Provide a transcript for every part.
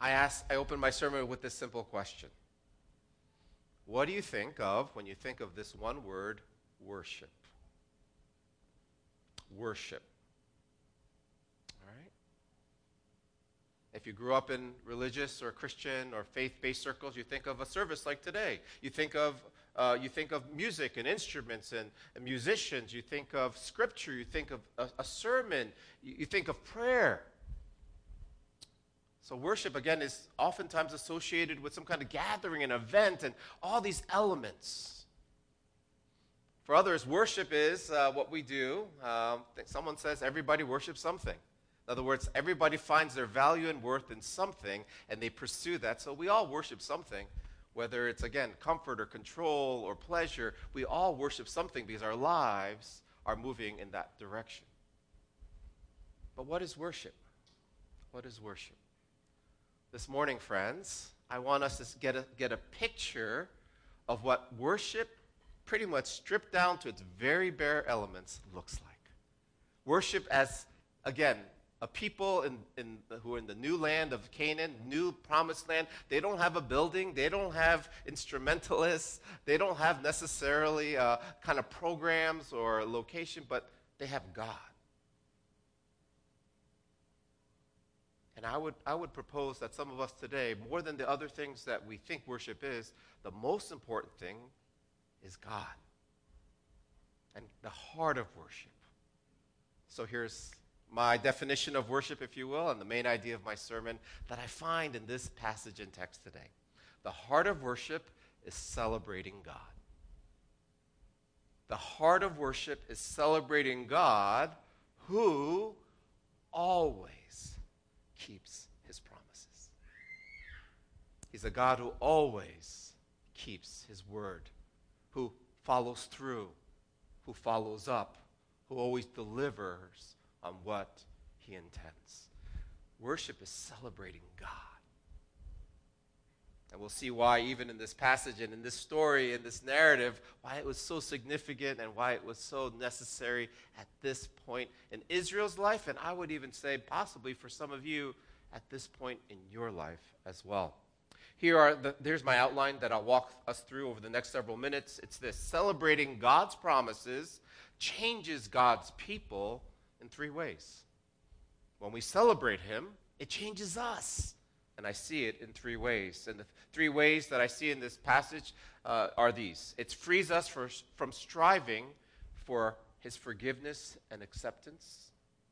I opened my sermon with this simple question. What do you think of when you think of this one word, worship? Worship. All right? If you grew up in religious or Christian or faith-based circles, you think of a service like today. You think of music and instruments and musicians. You think of scripture. You think of a sermon. You think of prayer. So worship, again, is oftentimes associated with some kind of gathering, an event, and all these elements. For others, worship is what we do. Someone says everybody worships something. In other words, everybody finds their value and worth in something, and they pursue that. So we all worship something, whether it's, again, comfort or control or pleasure. We all worship something because our lives are moving in that direction. But what is worship? What is worship? This morning, friends, I want us to get a picture of what worship, pretty much stripped down to its very bare elements, looks like. Worship as, again, a people who are in the new land of Canaan, new promised land. They don't have a building. They don't have instrumentalists. They don't have necessarily kind of programs or location, but they have God. And I would propose that some of us today, more than the other things that we think worship is, the most important thing is God and the heart of worship. So here's my definition of worship, if you will, and the main idea of my sermon that I find in this passage and text today. The heart of worship is celebrating God. The heart of worship is celebrating God who always keeps his promises. He's a God who always keeps his word, who follows through, who follows up, who always delivers on what he intends. Worship is celebrating God. And we'll see why even in this passage and in this story, in this narrative, why it was so significant and why it was so necessary at this point in Israel's life, and I would even say possibly for some of you at this point in your life as well. Here's my outline that I'll walk us through over the next several minutes. It's this: celebrating God's promises changes God's people in three ways. When we celebrate him, it changes us. And I see it in three ways. And the three ways that I see in this passage are these. It frees us from striving for his forgiveness and acceptance.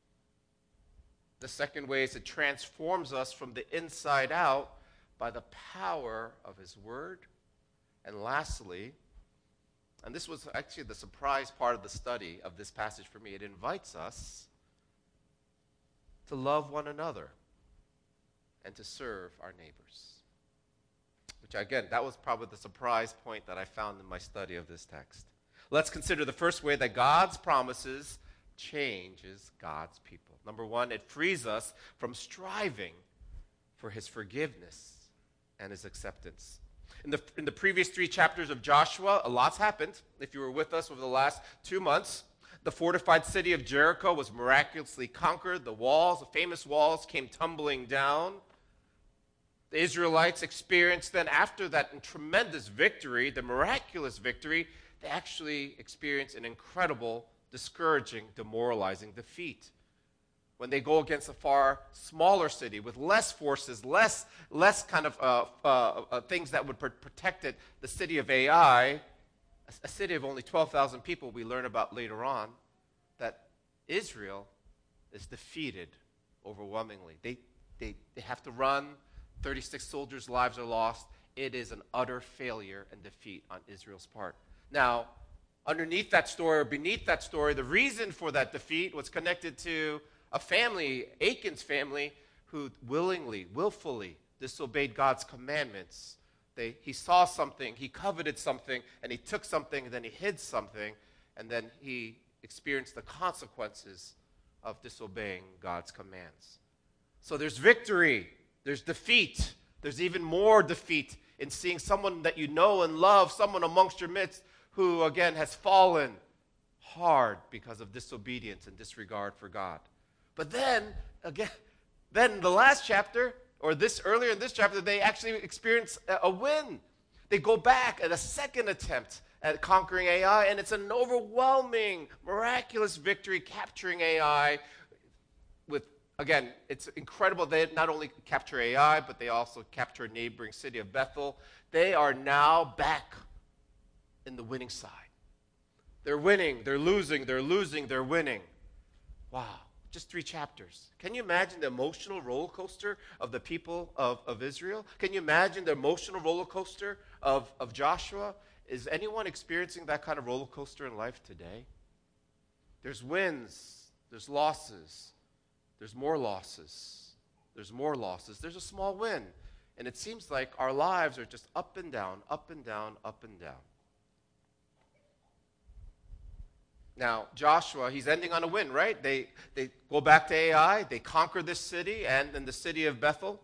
The second way is it transforms us from the inside out by the power of his word. And lastly, and this was actually the surprise part of the study of this passage for me, it invites us to love one another and to serve our neighbors. Which, again, that was probably the surprise point that I found in my study of this text. Let's consider the first way that God's promises changes God's people. Number one, it frees us from striving for his forgiveness and his acceptance. In the previous 3 chapters of Joshua, a lot's happened. If you were with us over the last 2 months, the fortified city of Jericho was miraculously conquered. The famous walls, came tumbling down. The Israelites experienced then, after that tremendous victory, the miraculous victory, they actually experienced an incredible, discouraging, demoralizing defeat. When they go against a far smaller city with less forces, less kind of things that would protect it, the city of Ai, a city of only 12,000 people, we learn about later on, that Israel is defeated overwhelmingly. They have to run. 36 soldiers' lives are lost. It is an utter failure and defeat on Israel's part. Now, underneath that story, or beneath that story, the reason for that defeat was connected to a family, Achan's family, who willfully disobeyed God's commandments. He saw something, he coveted something, and he took something, and then he hid something, and then he experienced the consequences of disobeying God's commands. So there's victory, there's defeat, there's even more defeat in seeing someone that you know and love, someone amongst your midst who, again, has fallen hard because of disobedience and disregard for God. But then, again, the last chapter, or this earlier in this chapter, they actually experience a win. They go back at a second attempt at conquering Ai, and it's an overwhelming, miraculous victory, capturing Ai with, again, it's incredible. They not only capture Ai, but they also capture a neighboring city of Bethel. They are now back in the winning side. They're winning, they're losing, they're losing, they're winning. Wow, just 3 chapters. Can you imagine the emotional roller coaster of the people of Israel? Can you imagine the emotional roller coaster of Joshua? Is anyone experiencing that kind of roller coaster in life today? There's wins, there's losses, there's more losses, there's more losses, there's a small win. And it seems like our lives are just up and down, up and down, up and down. Now, Joshua, he's ending on a win, right? They go back to Ai, they conquer this city and then the city of Bethel.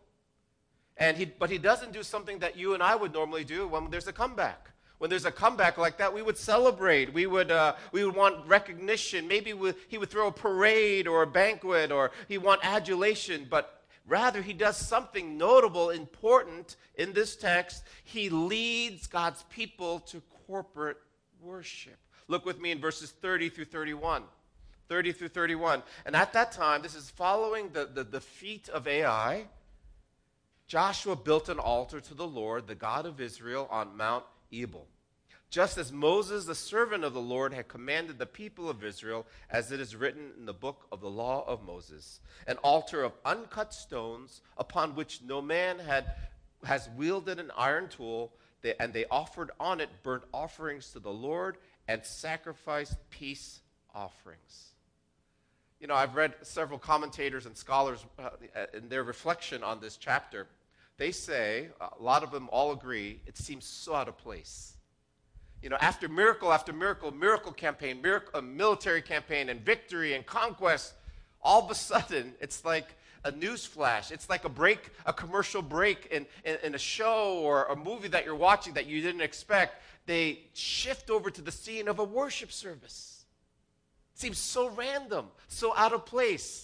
But he doesn't do something that you and I would normally do when there's a comeback. When there's a comeback like that, we would celebrate. We would want recognition. Maybe he would throw a parade or a banquet, or he'd want adulation. But rather, he does something notable, important in this text. He leads God's people to corporate worship. Look with me in verses 30 through 31. 30 through 31. And at that time, this is following the defeat of Ai, Joshua built an altar to the Lord, the God of Israel, on Mount Ebal, just as Moses, the servant of the Lord, had commanded the people of Israel, as it is written in the book of the law of Moses, an altar of uncut stones upon which no man has wielded an iron tool, and they offered on it burnt offerings to the Lord and sacrificed peace offerings. You know, I've read several commentators and scholars in their reflection on this chapter. They say, a lot of them all agree, it seems so out of place. You know, after miracle, miracle campaign, military campaign, and victory and conquest, all of a sudden, it's like a news flash. It's like a commercial break in a show or a movie that you're watching that you didn't expect. They shift over to the scene of a worship service. It seems so random, so out of place.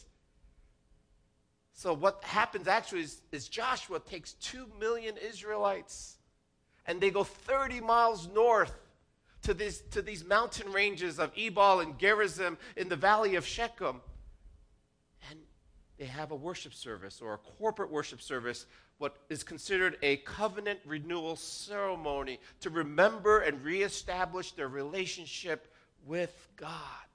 So what happens actually is Joshua takes 2 million Israelites, and they go 30 miles north to these mountain ranges of Ebal and Gerizim in the valley of Shechem. And they have a worship service, or a corporate worship service, what is considered a covenant renewal ceremony to remember and reestablish their relationship with God.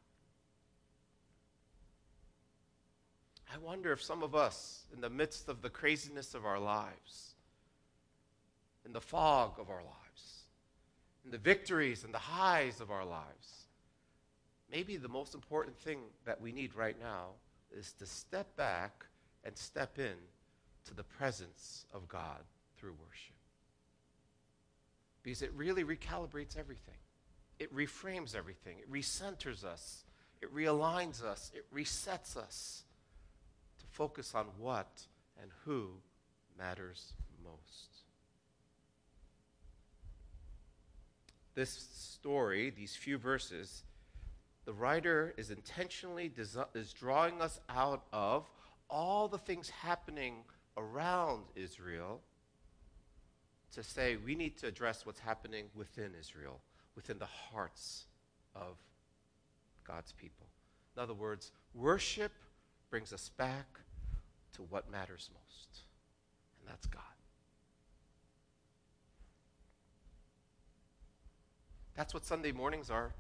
I wonder if some of us, in the midst of the craziness of our lives, in the fog of our lives, in the victories and the highs of our lives, maybe the most important thing that we need right now is to step back and step in to the presence of God through worship. Because it really recalibrates everything. It reframes everything. It recenters us. It realigns us. It resets us to focus on what and who matters most. This story, these few verses, the writer is intentionally drawing us out of all the things happening around Israel to say we need to address what's happening within Israel, within the hearts of God's people. In other words, worship brings us back to what matters most, and that's God. That's what Sunday mornings are.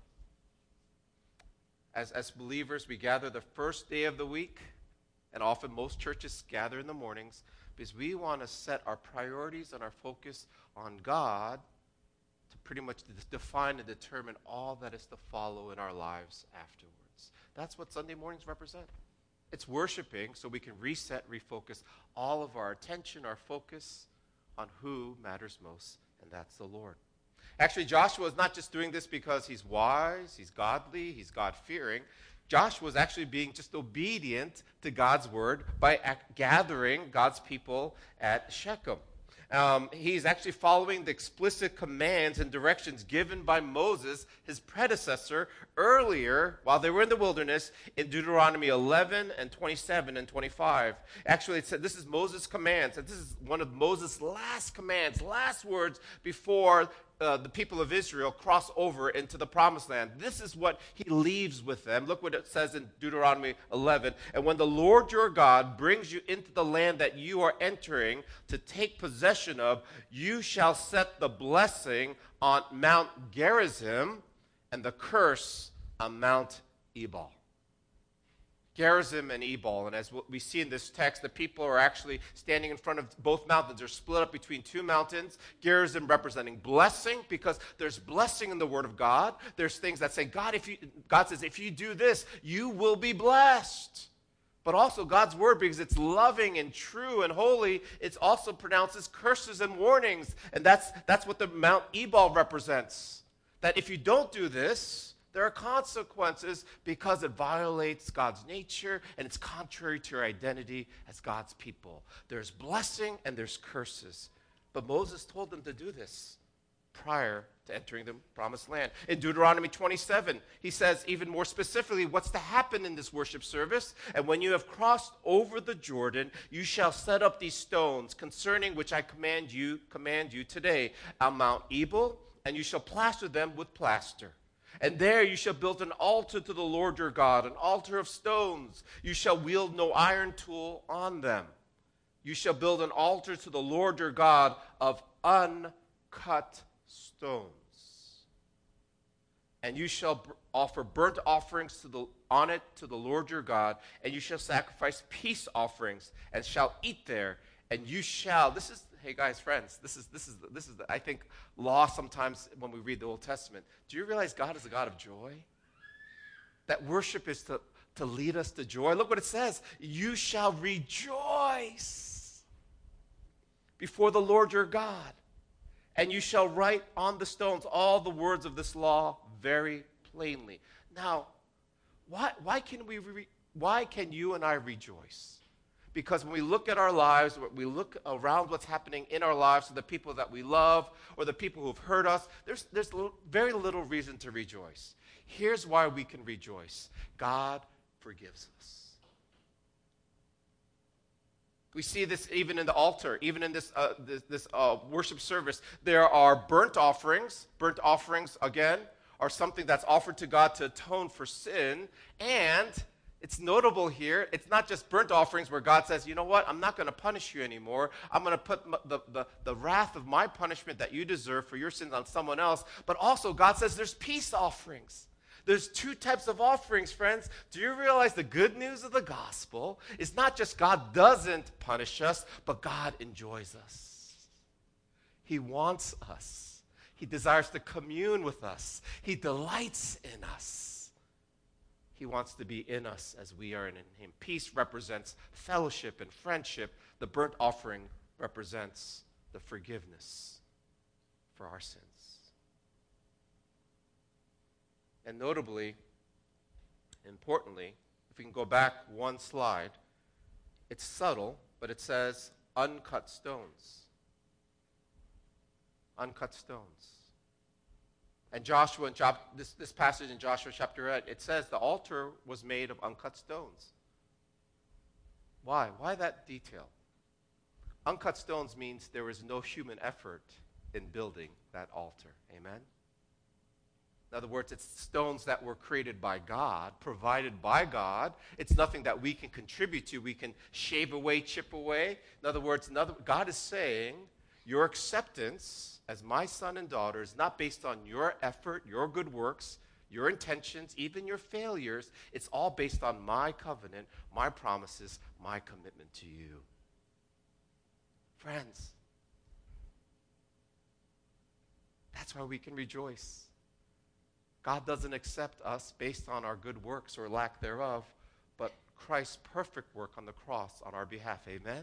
As believers, we gather the first day of the week, and often most churches gather in the mornings because we want to set our priorities and our focus on God to pretty much define and determine all that is to follow in our lives afterwards. That's what Sunday mornings represent. It's worshiping so we can reset, refocus all of our attention, our focus on who matters most, and that's the Lord. Actually, Joshua is not just doing this because he's wise, he's godly, he's God-fearing. Joshua is actually being just obedient to God's word by gathering God's people at Shechem. He's actually following the explicit commands and directions given by Moses, his predecessor, earlier while they were in the wilderness in Deuteronomy 11 and 27 and 25. Actually, it said this is Moses' commands, and this is one of Moses' last commands, last words before the people of Israel cross over into the promised land. This is what he leaves with them. Look what it says in Deuteronomy 11. And when the Lord your God brings you into the land that you are entering to take possession of, you shall set the blessing on Mount Gerizim and the curse on Mount Ebal. Gerizim and Ebal. And as we see in this text, the people are actually standing in front of both mountains. They're split up between two mountains. Gerizim representing blessing, because there's blessing in the Word of God. There's things that say, God says, if you do this, you will be blessed. But also God's Word, because it's loving and true and holy, it also pronounces curses and warnings. And that's what the Mount Ebal represents. That if you don't do this, there are consequences because it violates God's nature and it's contrary to your identity as God's people. There's blessing and there's curses. But Moses told them to do this prior to entering the promised land. In Deuteronomy 27, he says even more specifically what's to happen in this worship service. And when you have crossed over the Jordan, you shall set up these stones concerning which I command you today on Mount Ebal, and you shall plaster them with plaster. And there you shall build an altar to the Lord your God, an altar of stones. You shall wield no iron tool on them. You shall build an altar to the Lord your God of uncut stones. And you shall offer burnt offerings on it to the Lord your God, and you shall sacrifice peace offerings, and shall eat there. And you shall, hey guys, friends, this is I think, lost sometimes when we read the Old Testament. Do you realize God is a God of joy? That worship is to lead us to joy. Look what it says. You shall rejoice before the Lord your God, and you shall write on the stones all the words of this law very plainly. Now, why can you and I rejoice? Because when we look at our lives, we look around what's happening in our lives to the people that we love or the people who've hurt us, there's very little reason to rejoice. Here's why we can rejoice. God forgives us. We see this even in the altar, even in this worship service. There are burnt offerings. Burnt offerings, again, are something that's offered to God to atone for sin. And it's notable here, it's not just burnt offerings where God says, you know what, I'm not going to punish you anymore. I'm going to put the wrath of my punishment that you deserve for your sins on someone else. But also God says there's peace offerings. There's two types of offerings, friends. Do you realize the good news of the gospel is not just God doesn't punish us, but God enjoys us. He wants us. He desires to commune with us. He delights in us. He wants to be in us as we are in him. Peace represents fellowship and friendship. The burnt offering represents the forgiveness for our sins. And notably, importantly, if we can go back one slide, it's subtle, but it says uncut stones. Uncut stones. And Joshua, this passage in Joshua chapter 8, it says the altar was made of uncut stones. Why? Why that detail? Uncut stones means there was no human effort in building that altar. Amen? In other words, it's stones that were created by God, provided by God. It's nothing that we can contribute to. We can shave away, chip away. In other words, God is saying your acceptance as my son and daughter is not based on your effort, your good works, your intentions, even your failures. It's all based on my covenant, my promises, my commitment to you. Friends, that's why we can rejoice. God doesn't accept us based on our good works or lack thereof, but Christ's perfect work on the cross on our behalf. Amen?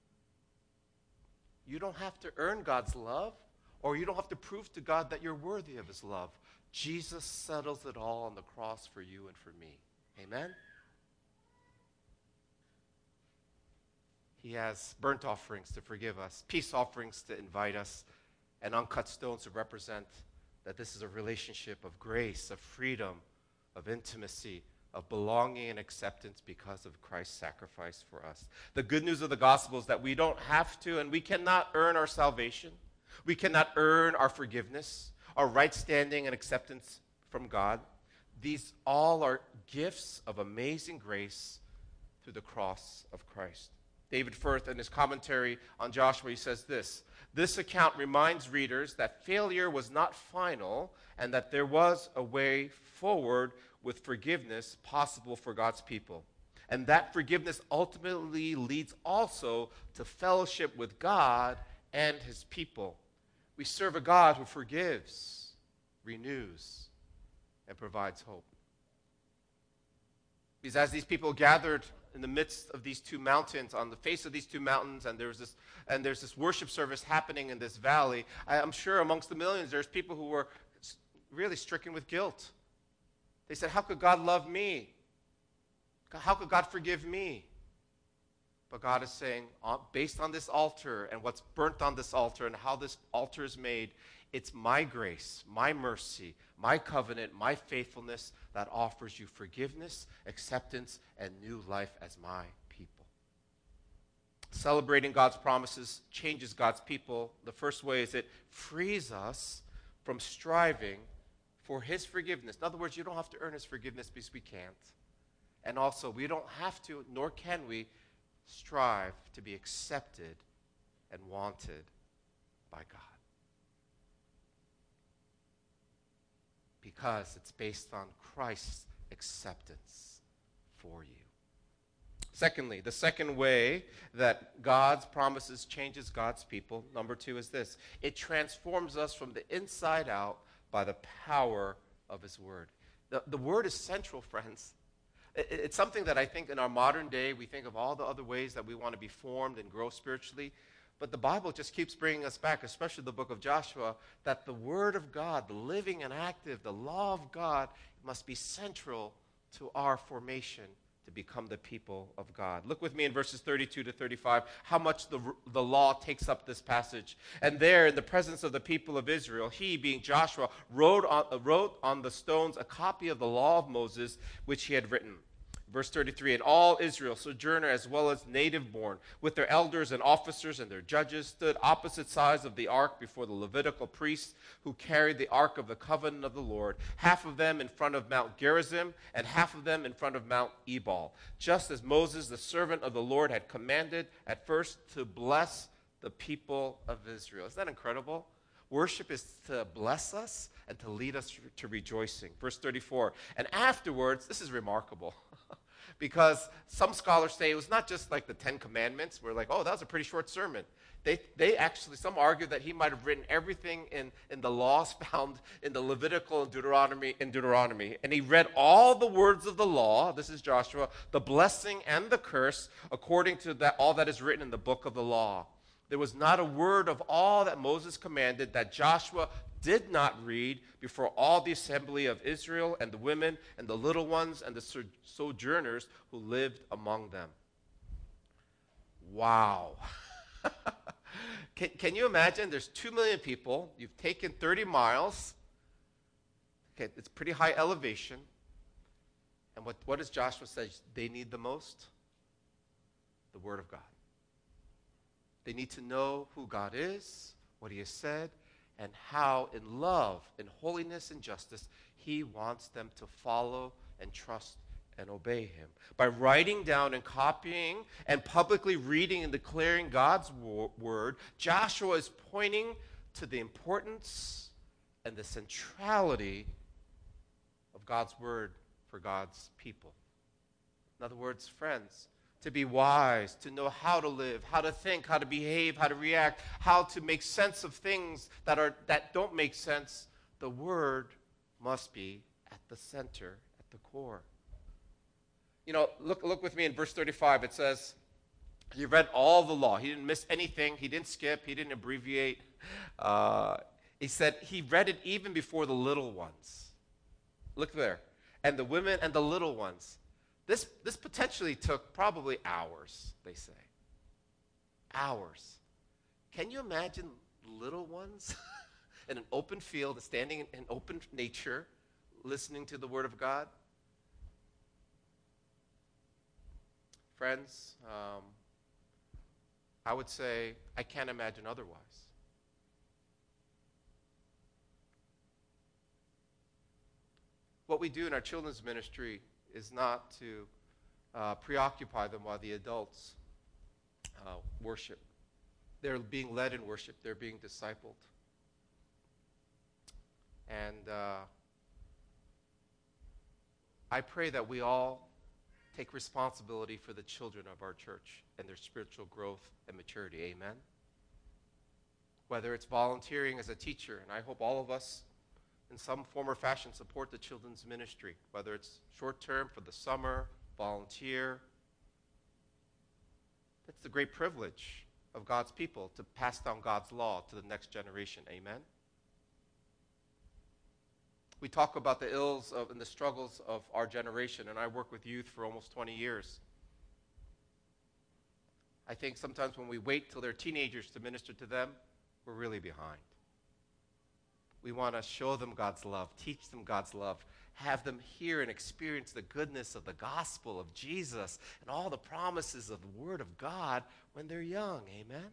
You don't have to earn God's love, or you don't have to prove to God that you're worthy of his love. Jesus settles it all on the cross for you and for me. Amen? He has burnt offerings to forgive us, peace offerings to invite us, and uncut stones to represent that this is a relationship of grace, of freedom, of intimacy, of belonging and acceptance because of Christ's sacrifice for us. The good news of the gospel is that we don't have to and we cannot earn our salvation. We cannot earn our forgiveness, our right standing and acceptance from God. These all are gifts of amazing grace through the cross of Christ. David Firth, in his commentary on Joshua, he says this account reminds readers that failure was not final and that there was a way forward with forgiveness possible for God's people. And that forgiveness ultimately leads also to fellowship with God and his people. We serve a God who forgives, renews, and provides hope. Because as these people gathered in the midst of these two mountains, on the face of these two mountains, and there's this worship service happening in this valley, I'm sure amongst the millions there's people who were really stricken with guilt. They said, how could God love me? How could God forgive me? But God is saying, based on this altar and what's burnt on this altar and how this altar is made, it's my grace, my mercy, my covenant, my faithfulness that offers you forgiveness, acceptance, and new life as my people. Celebrating God's promises changes God's people. The first way is it frees us from striving for his forgiveness. In other words, you don't have to earn his forgiveness because we can't. And also, we don't have to, nor can we, strive to be accepted and wanted by God. Because it's based on Christ's acceptance for you. Secondly, the second way that God's promises changes God's people, number 2, is this. It transforms us from the inside out by the power of his word. The word is central, friends. It's something that I think in our modern day, we think of all the other ways that we want to be formed and grow spiritually. But the Bible just keeps bringing us back, especially the book of Joshua, that the word of God, the living and active, the law of God, must be central to our formation to become the people of God. Look with me in verses 32 to 35, how much the law takes up this passage. And there, in the presence of the people of Israel, he, being Joshua, wrote on the stones a copy of the law of Moses, which he had written. Verse 33, and all Israel, sojourner as well as native born, with their elders and officers and their judges, stood opposite sides of the ark before the Levitical priests who carried the ark of the covenant of the Lord, half of them in front of Mount Gerizim and half of them in front of Mount Ebal, just as Moses, the servant of the Lord, had commanded at first to bless the people of Israel. Isn't that incredible? Worship is to bless us and to lead us to rejoicing. Verse 34, and afterwards, this is remarkable, because some scholars say it was not just like the 10 Commandments. We're like, oh, that was a pretty short sermon. They actually, some argue that he might have written everything in the laws found in the Levitical and Deuteronomy. And he read all the words of the law, this is Joshua, the blessing and the curse, according to all that is written in the book of the law. There was not a word of all that Moses commanded that Joshua did not read before all the assembly of Israel and the women and the little ones and the sojourners who lived among them. Wow. Can you imagine? There's 2 million people. You've taken 30 miles. Okay, it's pretty high elevation. And what does Joshua say they need the most? The Word of God. They need to know who God is, what he has said, and how in love, in holiness and justice, he wants them to follow and trust and obey him. By writing down and copying and publicly reading and declaring God's word, Joshua is pointing to the importance and the centrality of God's word for God's people. In other words, friends, to be wise, to know how to live, how to think, how to behave, how to react, how to make sense of things that don't make sense, the word must be at the center, at the core. You know, look with me in verse 35. It says, he read all the law. He didn't miss anything. He didn't skip. He didn't abbreviate. He said he read it even before the little ones. Look there. And the women and the little ones. This potentially took probably hours, they say. hours. Can you imagine little ones in an open field, standing in open nature, listening to the Word of God? Friends, I would say I can't imagine otherwise. What we do in our children's ministry is not to preoccupy them while the adults worship. They're being led in worship. They're being discipled. And I pray that we all take responsibility for the children of our church and their spiritual growth and maturity. Amen? Whether it's volunteering as a teacher, and I hope all of us in some form or fashion support the children's ministry, whether it's short-term for the summer, volunteer. That's the great privilege of God's people, to pass down God's law to the next generation. Amen? We talk about the ills of and the struggles of our generation, and I work with youth for almost 20 years. I think sometimes when we wait till they're teenagers to minister to them, we're really behind. We want to show them God's love, teach them God's love, have them hear and experience the goodness of the gospel of Jesus and all the promises of the Word of God when they're young. Amen?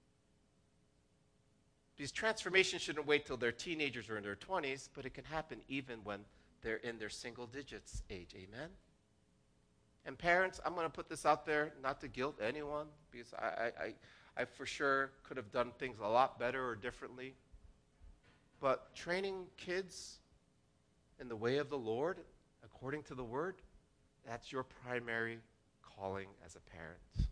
Because transformation shouldn't wait till they're teenagers or in their 20s, but it can happen even when they're in their single digits age. Amen? And parents, I'm going to put this out there, not to guilt anyone, because I for sure could have done things a lot better or differently. But training kids in the way of the Lord, according to the Word, that's your primary calling as a parent.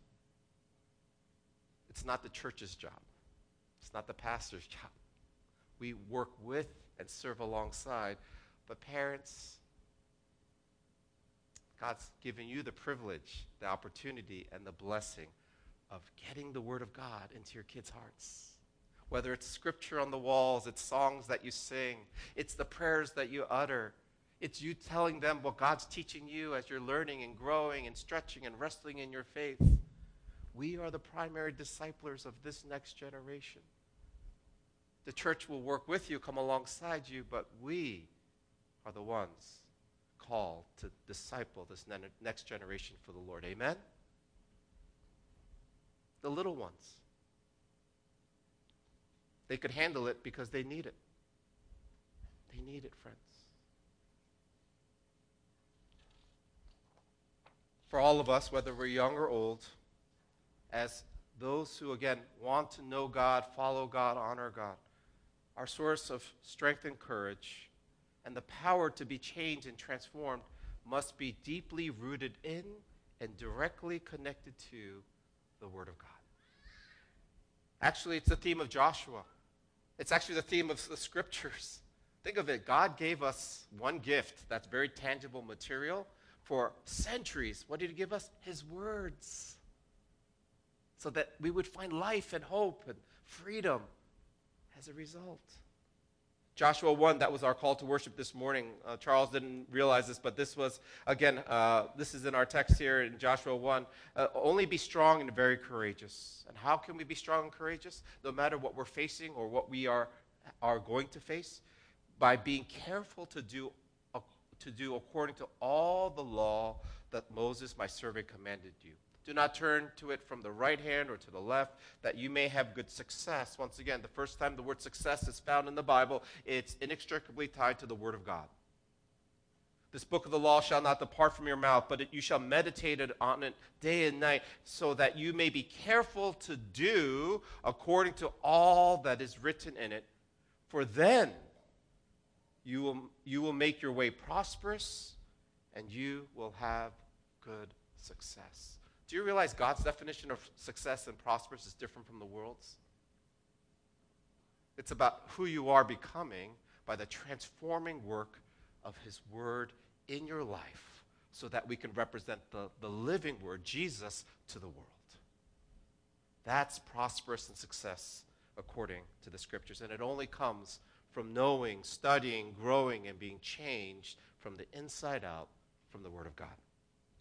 It's not the church's job. It's not the pastor's job. We work with and serve alongside. But parents, God's given you the privilege, the opportunity, and the blessing of getting the Word of God into your kids' hearts. Whether it's scripture on the walls, it's songs that you sing, it's the prayers that you utter, it's you telling them what God's teaching you as you're learning and growing and stretching and wrestling in your faith. We are the primary disciplers of this next generation. The church will work with you, come alongside you, but we are the ones called to disciple this next generation for the Lord. Amen? The little ones. They could handle it because they need it. They need it, friends. For all of us, whether we're young or old, as those who, again, want to know God, follow God, honor God, our source of strength and courage and the power to be changed and transformed must be deeply rooted in and directly connected to the Word of God. Actually, it's the theme of Joshua. It's actually the theme of the Scriptures. Think of it. God gave us one gift that's very tangible material for centuries. What did He give us? His words. So that we would find life and hope and freedom as a result. Joshua 1, that was our call to worship this morning. Charles didn't realize this, but this was, again, this is in our text here in Joshua 1. Only be strong and very courageous. And how can we be strong and courageous? No matter what we're facing or what we are going to face, by being careful to do according to all the law that Moses, my servant, commanded you. Do not turn to it from the right hand or to the left, that you may have good success. Once again, the first time the word success is found in the Bible, it's inextricably tied to the Word of God. This book of the law shall not depart from your mouth, but you shall meditate on it day and night, so that you may be careful to do according to all that is written in it. For then you will make your way prosperous, and you will have good success. Do you realize God's definition of success and prosperous is different from the world's? It's about who you are becoming by the transforming work of His Word in your life, so that we can represent the living Word, Jesus, to the world. That's prosperous and success according to the Scriptures. And it only comes from knowing, studying, growing, and being changed from the inside out from the Word of God.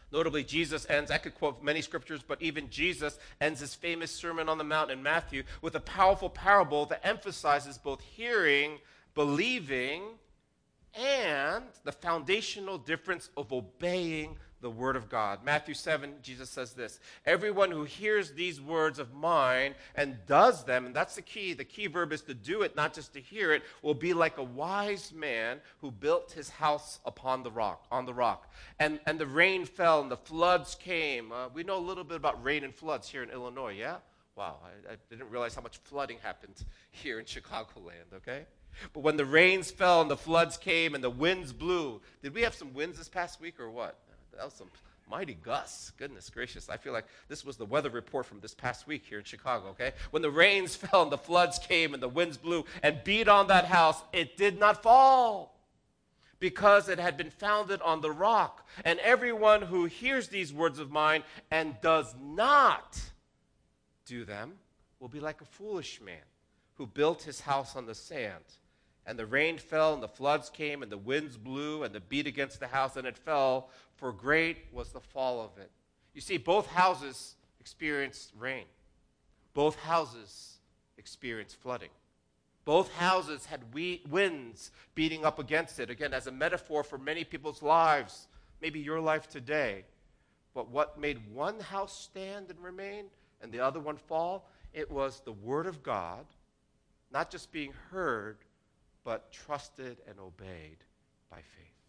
Notably, Jesus ends, I could quote many scriptures, but even Jesus ends his famous Sermon on the Mount in Matthew with a powerful parable that emphasizes both hearing, believing, and the foundational difference of obeying the word of God. Matthew 7, Jesus says this: everyone who hears these words of mine and does them, and that's the key verb is to do it, not just to hear it, will be like a wise man who built his house upon the rock, on the rock. And the rain fell and the floods came. We know a little bit about rain and floods here in Illinois, yeah? Wow, I didn't realize how much flooding happened here in Chicagoland, okay? But when the rains fell and the floods came and the winds blew, did we have some winds this past week or what? That was some mighty gusts. Goodness gracious. I feel like this was the weather report from this past week here in Chicago, okay? When the rains fell and the floods came and the winds blew and beat on that house, it did not fall because it had been founded on the rock. And everyone who hears these words of mine and does not do them will be like a foolish man who built his house on the sand. And the rain fell, and the floods came, and the winds blew, and the beat against the house, and it fell, for great was the fall of it. You see, both houses experienced rain. Both houses experienced flooding. Both houses had winds beating up against it, again, as a metaphor for many people's lives, maybe your life today. But what made one house stand and remain, and the other one fall? It was the Word of God, not just being heard, but trusted and obeyed by faith.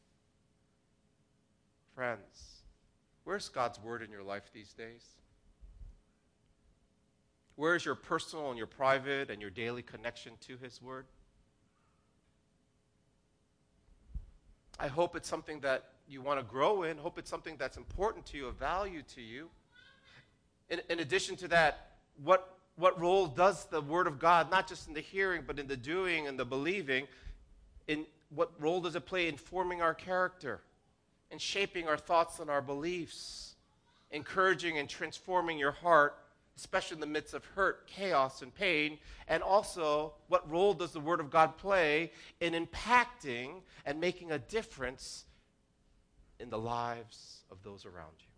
Friends, where's God's word in your life these days? Where's your personal and your private and your daily connection to his word? I hope it's something that you want to grow in. Hope it's something that's important to you, of value to you. In addition to that, what role does the Word of God, not just in the hearing, but in the doing and the believing, in what role does it play in forming our character, in shaping our thoughts and our beliefs, encouraging and transforming your heart, especially in the midst of hurt, chaos, and pain? And also, what role does the Word of God play in impacting and making a difference in the lives of those around you?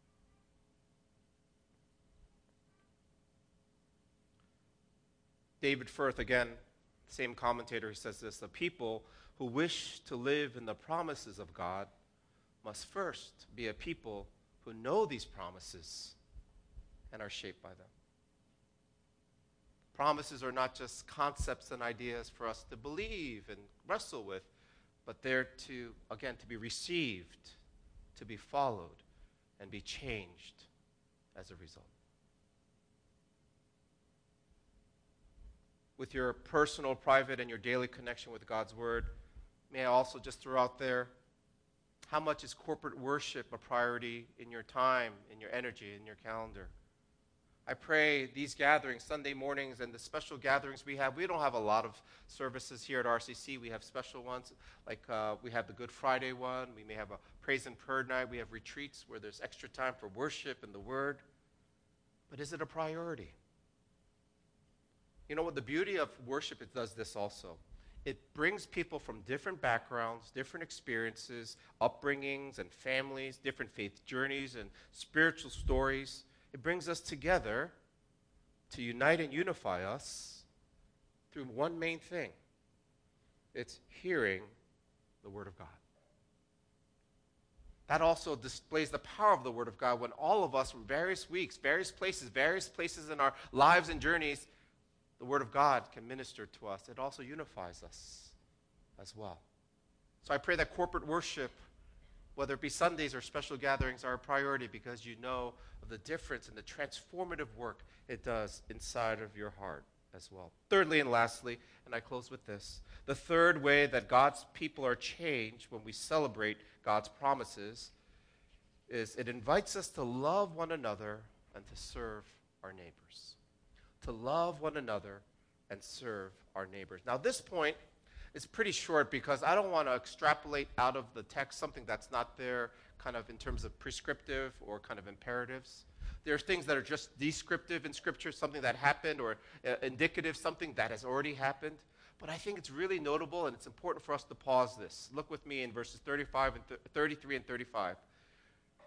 David Firth, again, same commentator, he says this: the people who wish to live in the promises of God must first be a people who know these promises and are shaped by them. Promises are not just concepts and ideas for us to believe and wrestle with, but they're to, again, to be received, to be followed, and be changed as a result. With your personal, private, and your daily connection with God's Word, may I also just throw out there, how much is corporate worship a priority in your time, in your energy, in your calendar? I pray these gatherings, Sunday mornings, and the special gatherings we don't have a lot of services here at RCC. We have special ones, like we have the Good Friday one. We may have a praise and prayer night. We have retreats where there's extra time for worship and the Word. But is it a priority? You know what? The beauty of worship, it does this also. It brings people from different backgrounds, different experiences, upbringings and families, different faith journeys and spiritual stories. It brings us together to unite and unify us through one main thing. It's hearing the Word of God. That also displays the power of the Word of God when all of us from various weeks, various places in our lives and journeys, the Word of God can minister to us. It also unifies us as well. So I pray that corporate worship, whether it be Sundays or special gatherings, are a priority because you know of the difference and the transformative work it does inside of your heart as well. Thirdly and lastly, and I close with this, the third way that God's people are changed when we celebrate God's promises is it invites us to love one another and to serve our neighbors. To love one another and serve our neighbors. Now, this point is pretty short because I don't want to extrapolate out of the text something that's not there kind of in terms of prescriptive or kind of imperatives. There are things that are just descriptive in Scripture, something that happened, or indicative, something that has already happened. But I think it's really notable and it's important for us to pause this. Look with me in verses 33 and 35.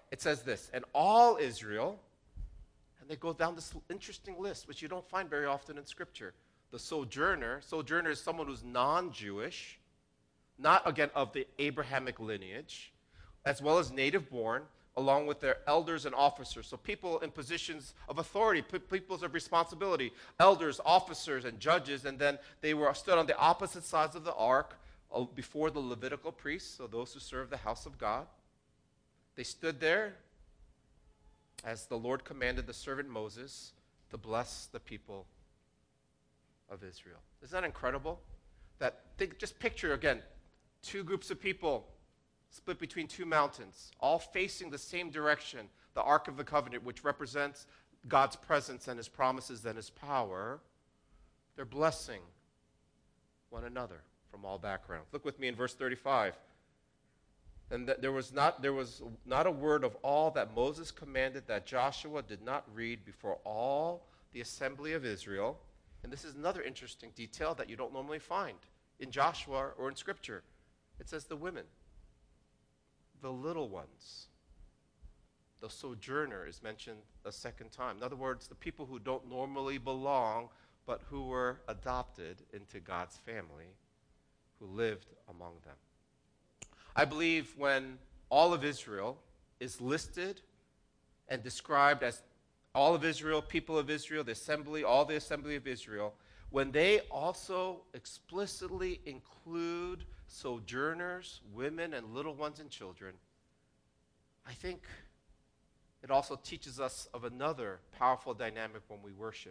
it says this, and all Israel, and they go down this interesting list, which you don't find very often in Scripture. The sojourner is someone who's non-Jewish, not, again, of the Abrahamic lineage, as well as native born, along with their elders and officers. So people in positions of authority, peoples of responsibility, elders, officers, and judges, and then they were stood on the opposite sides of the ark before the Levitical priests, so those who serve the house of God. They stood there as the Lord commanded the servant Moses to bless the people of Israel. Isn't that incredible? Just picture again, two groups of people split between two mountains, all facing the same direction, the Ark of the Covenant, which represents God's presence and his promises and his power. They're blessing one another from all backgrounds. Look with me in verse 35. And there was not a word of all that Moses commanded that Joshua did not read before all the assembly of Israel. And this is another interesting detail that you don't normally find in Joshua or in Scripture. It says the women, the little ones. The sojourner is mentioned a second time. In other words, the people who don't normally belong, but who were adopted into God's family, who lived among them. I believe when all of Israel is listed and described as all of Israel, people of Israel, the assembly, all the assembly of Israel, when they also explicitly include sojourners, women, and little ones and children, I think it also teaches us of another powerful dynamic when we worship.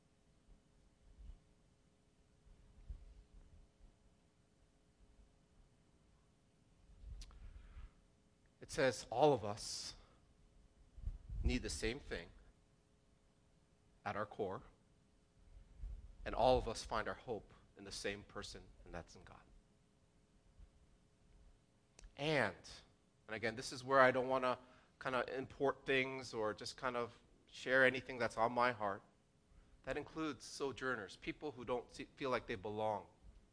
It says all of us need the same thing at our core, and all of us find our hope in the same person, and that's in God. And again, this is where I don't want to kind of import things or just kind of share anything that's on my heart. That includes sojourners, people who don't feel like they belong,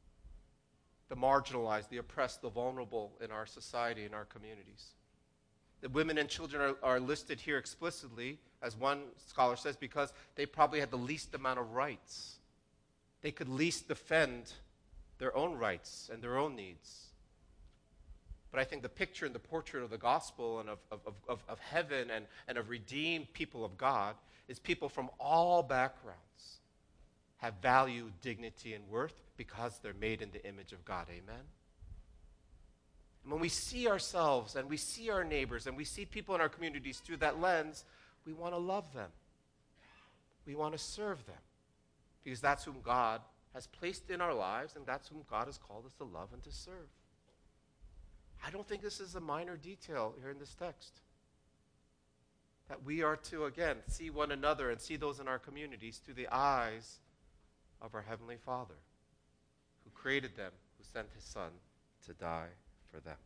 the marginalized, the oppressed, the vulnerable in our society, in our communities. The women and children are listed here explicitly, as one scholar says, because they probably had the least amount of rights. They could least defend their own rights and their own needs. But I think the picture and the portrait of the gospel and of heaven and of redeemed people of God is people from all backgrounds have value, dignity, and worth because they're made in the image of God. Amen? And when we see ourselves and we see our neighbors and we see people in our communities through that lens, we want to love them. We want to serve them because that's whom God has placed in our lives and that's whom God has called us to love and to serve. I don't think this is a minor detail here in this text. That we are to, again, see one another and see those in our communities through the eyes of our Heavenly Father, who created them, who sent his Son to die for them.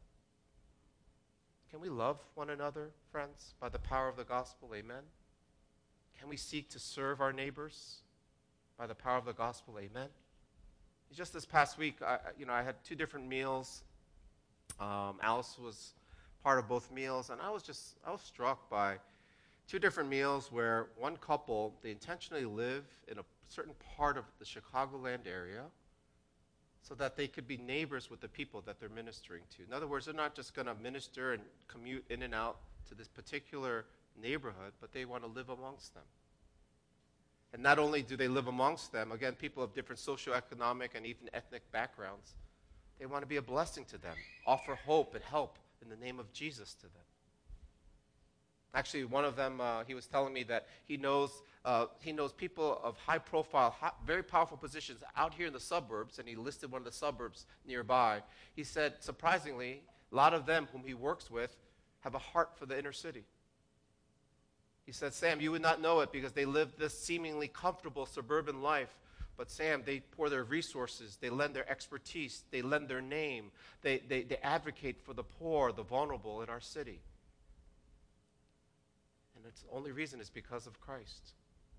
Can we love one another, friends, by the power of the gospel? Amen. Can we seek to serve our neighbors by the power of the gospel? Amen. Just this past week, I had 2 different meals. Alice was part of both meals, and I was struck by 2 different meals where one couple, they intentionally live in a certain part of the Chicagoland area so that they could be neighbors with the people that they're ministering to. In other words, they're not just going to minister and commute in and out to this particular neighborhood, but they want to live amongst them. And not only do they live amongst them, again, people of different socioeconomic and even ethnic backgrounds, they want to be a blessing to them, offer hope and help in the name of Jesus to them. Actually, one of them, he was telling me that he knows people of high profile, very powerful positions out here in the suburbs, and he listed one of the suburbs nearby. He said, surprisingly, a lot of them whom he works with have a heart for the inner city. He said, Sam, you would not know it because they live this seemingly comfortable suburban life. But Sam, they pour their resources, they lend their expertise, they lend their name, they advocate for the poor, the vulnerable in our city. And its only reason is because of Christ.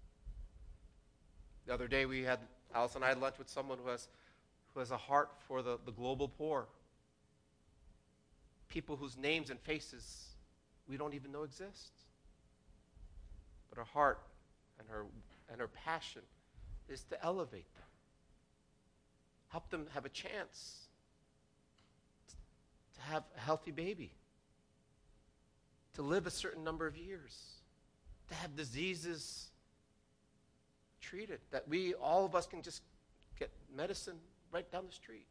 The other day Alice and I had lunch with someone who has a heart for the global poor. People whose names and faces we don't even know exist. But her heart and her passion is to elevate them, help them have a chance to have a healthy baby, to live a certain number of years, to have diseases treated, that all of us can just get medicine right down the street.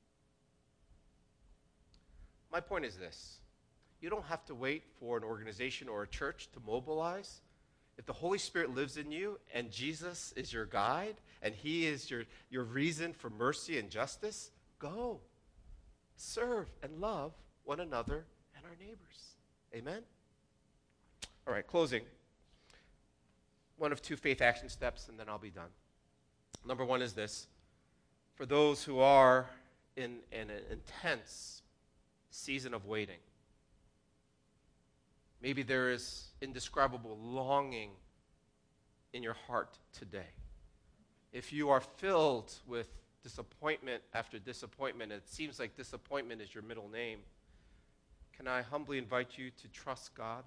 My point is this. You don't have to wait for an organization or a church to mobilize. If the Holy Spirit lives in you and Jesus is your guide and he is your reason for mercy and justice, go. Serve and love one another and our neighbors. Amen? All right, closing. One of two faith action steps, and then I'll be done. Number one is this. For those who are in an intense season of waiting, maybe there is indescribable longing in your heart today. If you are filled with disappointment after disappointment, it seems like disappointment is your middle name, can I humbly invite you to trust God?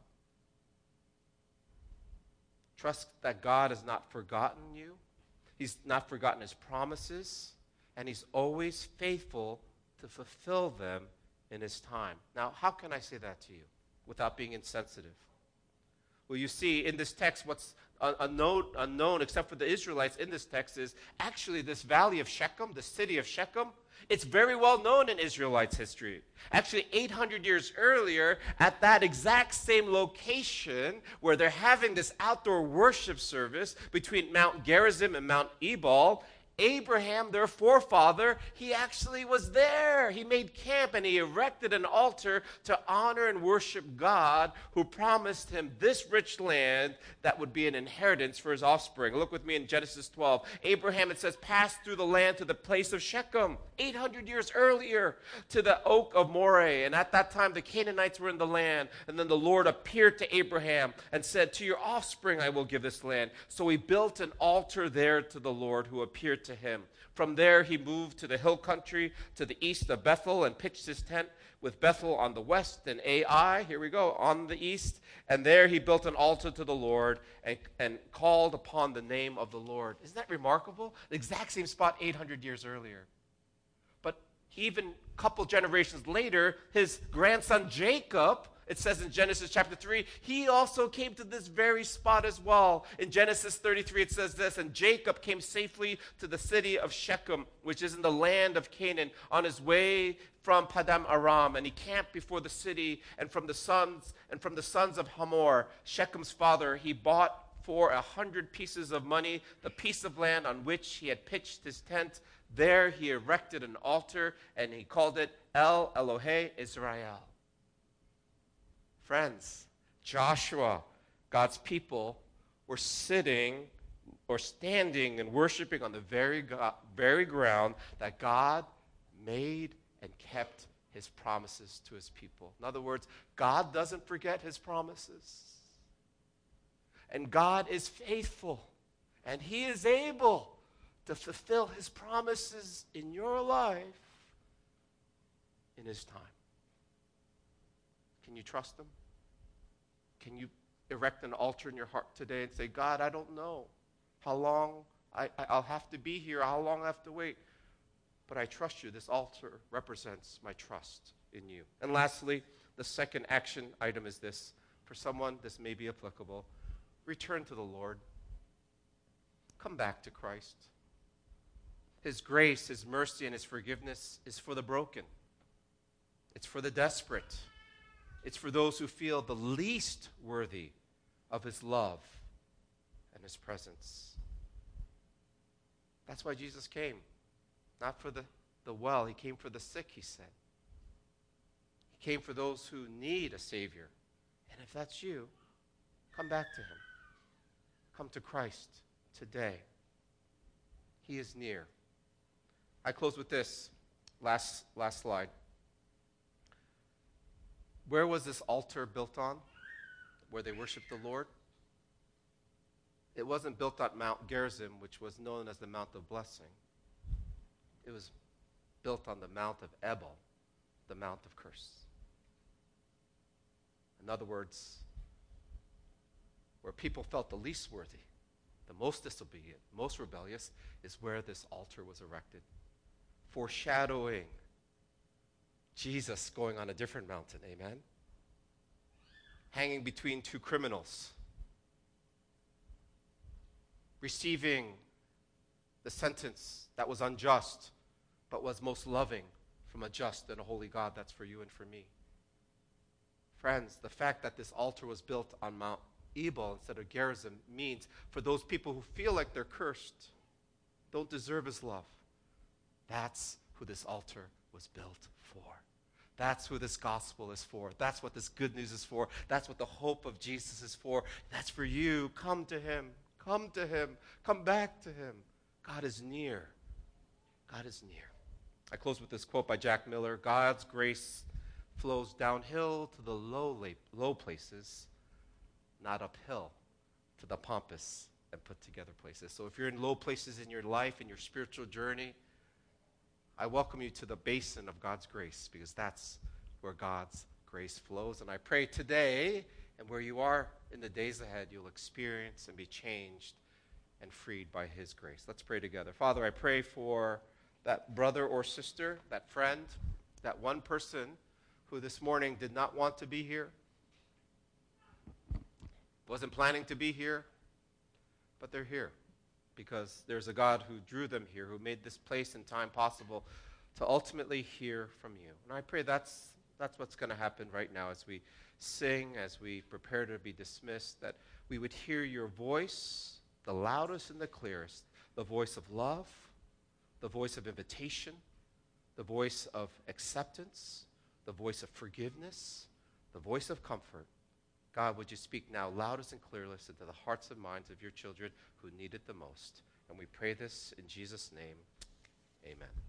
Trust that God has not forgotten you. He's not forgotten his promises, and he's always faithful to fulfill them in his time. Now, how can I say that to you without being insensitive? Well, you see, in this text, what's unknown except for the Israelites in this text is actually this valley of Shechem, the city of Shechem. It's very well known in Israelites' history. Actually, 800 years earlier, at that exact same location where they're having this outdoor worship service between Mount Gerizim and Mount Ebal, Abraham, their forefather, he actually was there. He made camp and he erected an altar to honor and worship God who promised him this rich land that would be an inheritance for his offspring. Look with me in Genesis 12. Abraham, it says, passed through the land to the place of Shechem, 800 years earlier, to the oak of Moreh. And at that time, the Canaanites were in the land. And then the Lord appeared to Abraham and said, to your offspring I will give this land. So he built an altar there to the Lord who appeared to him. From there he moved to the hill country to the east of Bethel and pitched his tent with Bethel on the west and Ai, here we go, on the east. And there he built an altar to the Lord and called upon the name of the Lord. Isn't that remarkable? The exact same spot 800 years earlier. But even a couple generations later, his grandson Jacob, it says in Genesis chapter 3, he also came to this very spot as well. In Genesis 33, it says this, and Jacob came safely to the city of Shechem, which is in the land of Canaan, on his way from Padam Aram, and he camped before the city, and from the sons of Hamor, Shechem's father, he bought for 100 pieces of money the piece of land on which he had pitched his tent. There he erected an altar, and he called it El Elohe Israel. Friends, Joshua, God's people, were sitting or standing and worshiping on the very ground that God made and kept his promises to his people. In other words, God doesn't forget his promises. And God is faithful, and he is able to fulfill his promises in your life in his time. Can you trust him? Can you erect an altar in your heart today and say, God, I don't know how long I'll have to be here, how long I have to wait, but I trust you. This altar represents my trust in you. And lastly, the second action item is this. For someone, this may be applicable. Return to the Lord. Come back to Christ. His grace, his mercy, and his forgiveness is for the broken. It's for the desperate. It's for those who feel the least worthy of his love and his presence. That's why Jesus came. Not for the well. He came for the sick, he said. He came for those who need a Savior. And if that's you, come back to him. Come to Christ today. He is near. I close with this. Last slide. Where was this altar built on, where they worshiped the Lord? It wasn't built on Mount Gerizim, which was known as the Mount of Blessing. It was built on the Mount of Ebal, the Mount of Curse. In other words, where people felt the least worthy, the most disobedient, most rebellious, is where this altar was erected, foreshadowing Jesus going on a different mountain, amen? Hanging between two criminals, receiving the sentence that was unjust, but was most loving from a just and a holy God. That's for you and for me. Friends, the fact that this altar was built on Mount Ebal instead of Gerizim means for those people who feel like they're cursed, don't deserve his love, that's who this altar was built for. That's who this gospel is for. That's what this good news is for. That's what the hope of Jesus is for. That's for you. Come to him. Come to him. Come back to him. God is near. God is near. I close with this quote by Jack Miller. God's grace flows downhill to the low places, not uphill to the pompous and put together places. So if you're in low places in your life, in your spiritual journey, I welcome you to the basin of God's grace, because that's where God's grace flows. And I pray today, and where you are in the days ahead, you'll experience and be changed and freed by his grace. Let's pray together. Father, I pray for that brother or sister, that friend, that one person who this morning did not want to be here, wasn't planning to be here, but they're here because there's a God who drew them here, who made this place and time possible to ultimately hear from you. And I pray that's what's going to happen right now as we sing, as we prepare to be dismissed, that we would hear your voice, the loudest and the clearest, the voice of love, the voice of invitation, the voice of acceptance, the voice of forgiveness, the voice of comfort. God, would you speak now loudest and clearest into the hearts and minds of your children who need it the most? And we pray this in Jesus' name. Amen.